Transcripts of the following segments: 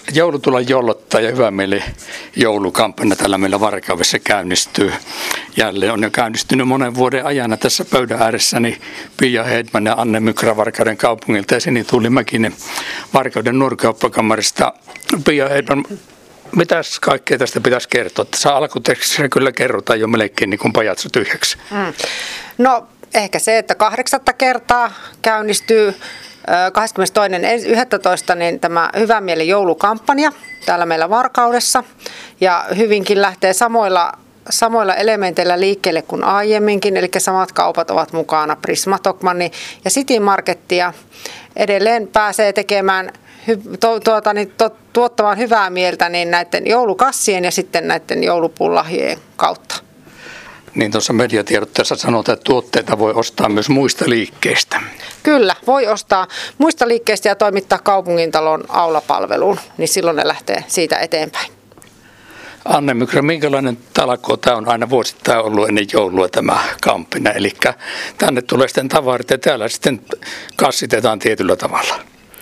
Joulutulon jollottaa ja hyvä mieli joulukampanja täällä meillä Varkaudessa käynnistyy. Jälleen on jo käynnistynyt monen vuoden ajana tässä pöydän ääressäni Pia Hedman ja Anne Mykrä Varkauden kaupungilta ja Sini-Tuuli Mäkinen Varkauden nuorikauppakamarista. Pia Hedman, mitäs kaikkea tästä pitäisi kertoa? Tässä alkutekstissä kyllä kerrotaan jo melkein niin kuin pajatso tyhjäksi. No ehkä se, että 8. kertaa käynnistyy 22.11. niin tämä Hyvä mieli joulukampanja täällä meillä Varkaudessa ja hyvinkin lähtee samoilla elementeillä liikkeelle kuin aiemminkin, eli samat kaupat ovat mukana, Prisma, Tokmanni ja City Markettia. Edelleen pääsee tekemään tuottamaan hyvää mieltä niin näiden joulukassien ja sitten näiden joulupuun lahjojen kautta. Niin tuossa mediatiedotteessa sanotaan, että tuotteita voi ostaa myös muista liikkeistä. Kyllä, voi ostaa muista liikkeistä ja toimittaa kaupungintalon aulapalveluun, niin silloin ne lähtee siitä eteenpäin. Anne Mykrä, minkälainen talkoo tämä on aina vuosittain ollut ennen joulua tämä kampanja? Eli tänne tulee sitten tavarat ja täällä sitten kassitetaan tietyllä tavalla.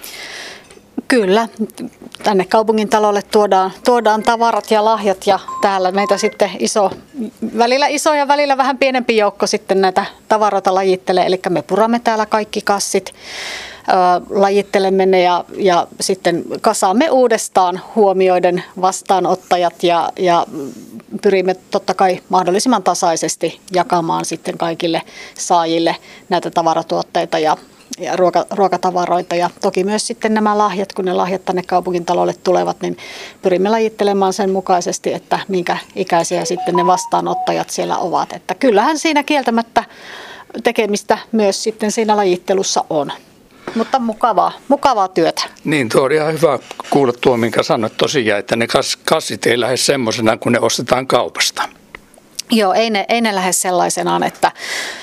Kyllä, tänne kaupungintalolle tuodaan tavarat ja lahjat ja täällä meitä sitten välillä iso ja välillä vähän pienempi joukko sitten näitä tavaroita lajittelee. Eli me puramme täällä kaikki kassit, lajittelemme ne ja sitten kasaamme uudestaan huomioiden vastaanottajat ja pyrimme totta kai mahdollisimman tasaisesti jakamaan sitten kaikille saajille näitä tavaratuotteita ja ruokatavaroita ja toki myös sitten nämä lahjat, kun ne lahjat tänne kaupungintalolle tulevat, niin pyrimme lajittelemaan sen mukaisesti, että minkä ikäisiä sitten ne vastaanottajat siellä ovat. Että kyllähän siinä kieltämättä tekemistä myös sitten siinä lajittelussa on, mutta mukavaa työtä. Niin, tuo on ihan hyvä kuulla tuo, minkä sanoit tosiaan, että ne kassit ei lähde semmoisena, kun ne ostetaan kaupasta. Joo, ei ne lähde sellaisenaan, että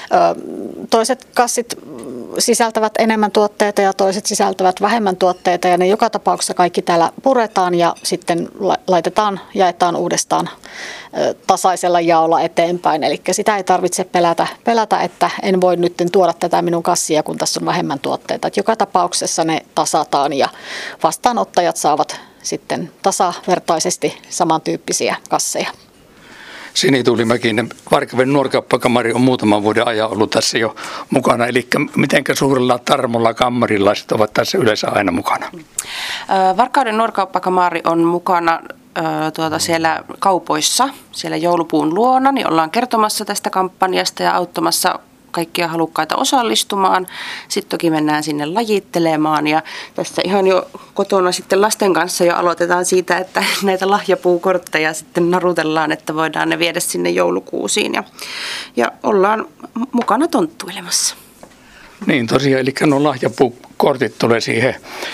toiset kassit sisältävät enemmän tuotteita ja toiset sisältävät vähemmän tuotteita ja ne joka tapauksessa kaikki täällä puretaan ja sitten jaetaan uudestaan tasaisella jaolla eteenpäin. Eli sitä ei tarvitse pelätä, että en voi nyt tuoda tätä minun kassia, kun tässä on vähemmän tuotteita. Että joka tapauksessa ne tasataan ja vastaanottajat saavat sitten tasavertaisesti samantyyppisiä kasseja. Sini-Tuuli Mäkinen, Varkauden nuorikauppakamari on muutaman vuoden ajan ollut tässä jo mukana. Eli mitenkä suurella tarmolla kammarilaiset ovat tässä yleensä aina mukana? Varkauden nuorikauppakamari on mukana siellä kaupoissa, siellä joulupuun luona, niin ollaan kertomassa tästä kampanjasta ja auttamassa kaikkia halukkaita osallistumaan. Sitten toki mennään sinne lajittelemaan ja tässä ihan jo kotona sitten lasten kanssa jo aloitetaan siitä, että näitä lahjapuukortteja sitten narutellaan, että voidaan ne viedä sinne joulukuusiin ja ollaan mukana tonttuilemassa. Niin tosiaan, eli nuo lahjapuukortit tulee siihen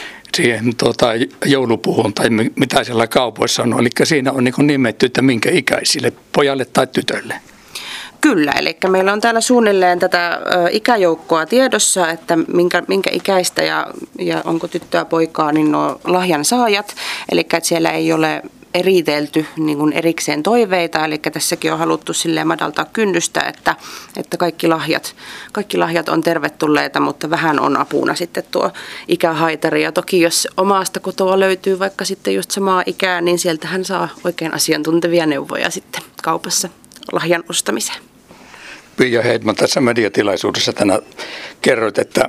joulupuuhun tai mitä siellä kaupoissa on. Eli siinä on niin nimetty, että minkä ikäisille, pojalle tai tytölle. Kyllä, eli meillä on täällä suunnilleen tätä ikäjoukkoa tiedossa, että minkä ikäistä ja onko tyttöä poikaa, niin nuo lahjan saajat. Eli että siellä ei ole eritelty niin kuin erikseen toiveita, eli tässäkin on haluttu silleen madaltaa kynnystä, että kaikki lahjat on tervetulleita, mutta vähän on apuna sitten tuo ikähaitari. Ja toki jos omasta kotoa löytyy vaikka sitten just samaa ikää, niin sieltähän saa oikein asiantuntevia neuvoja sitten kaupassa lahjan ostamiseen. Pia Hedman, tässä mediatilaisuudessa tänään kerroit, että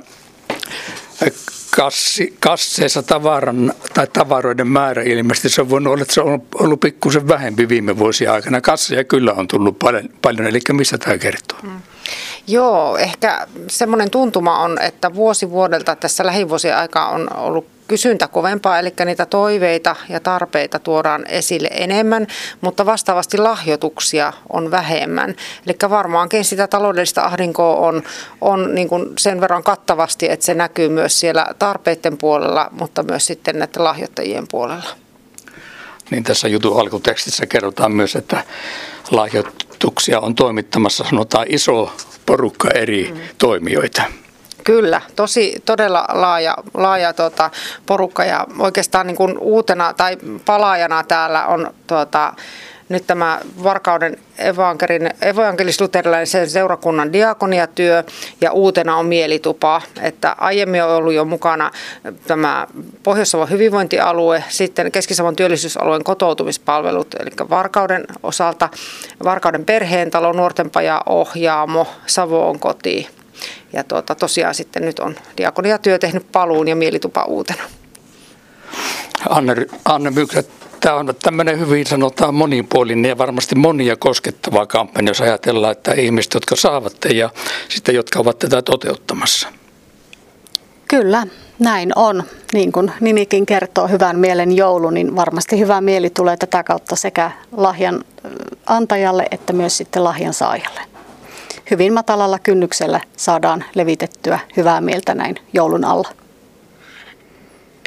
kasseissa tavaroiden määrä ilmeisesti se on voinut olla, että se on ollut pikkusen vähempi viime vuosien aikana. Kasseja kyllä on tullut paljon, eli mistä tämä kertoo? Joo, ehkä semmoinen tuntuma on, että vuosi vuodelta tässä lähivuosien aikaa on ollut kysyntä kovempaa, eli niitä toiveita ja tarpeita tuodaan esille enemmän, mutta vastaavasti lahjoituksia on vähemmän. Eli varmaankin sitä taloudellista ahdinkoa on niin kuin sen verran kattavasti, että se näkyy myös siellä tarpeiden puolella, mutta myös sitten näiden lahjoittajien puolella. Niin tässä jutun alkutekstissä kerrotaan myös, että lahjoituksia on toimittamassa, sanotaan, iso porukka eri toimijoita. Kyllä, todella laaja porukka ja oikeastaan niin kuin uutena tai palaajana täällä on nyt tämä Varkauden evankelis-luterilaisen seurakunnan diakoniatyö ja uutena on mielitupa, että aiemmin on ollut jo mukana tämä Pohjois-Savon hyvinvointialue, sitten Keski-Savon työllisyysalueen kotoutumispalvelut, eli Varkauden osalta Varkauden perheentalo, nuortenpaja, Ohjaamo, Savo on koti. Ja tosiaan sitten nyt on diakoniatyö tehnyt paluun ja mielitupa uutena. Anne Mykrä, tämä on tämmöinen hyvin sanotaan monipuolinen ja varmasti monia koskettava kampanja, jos ajatellaan, että ihmiset, jotka saavat ja sitten jotka ovat tätä toteuttamassa. Kyllä, näin on. Niin kuin nimikin kertoo, hyvän mielen joulu, niin varmasti hyvä mieli tulee tätä kautta sekä lahjan antajalle että myös sitten lahjan saajalle. Hyvin matalalla kynnyksellä saadaan levitettyä hyvää mieltä näin joulun alla.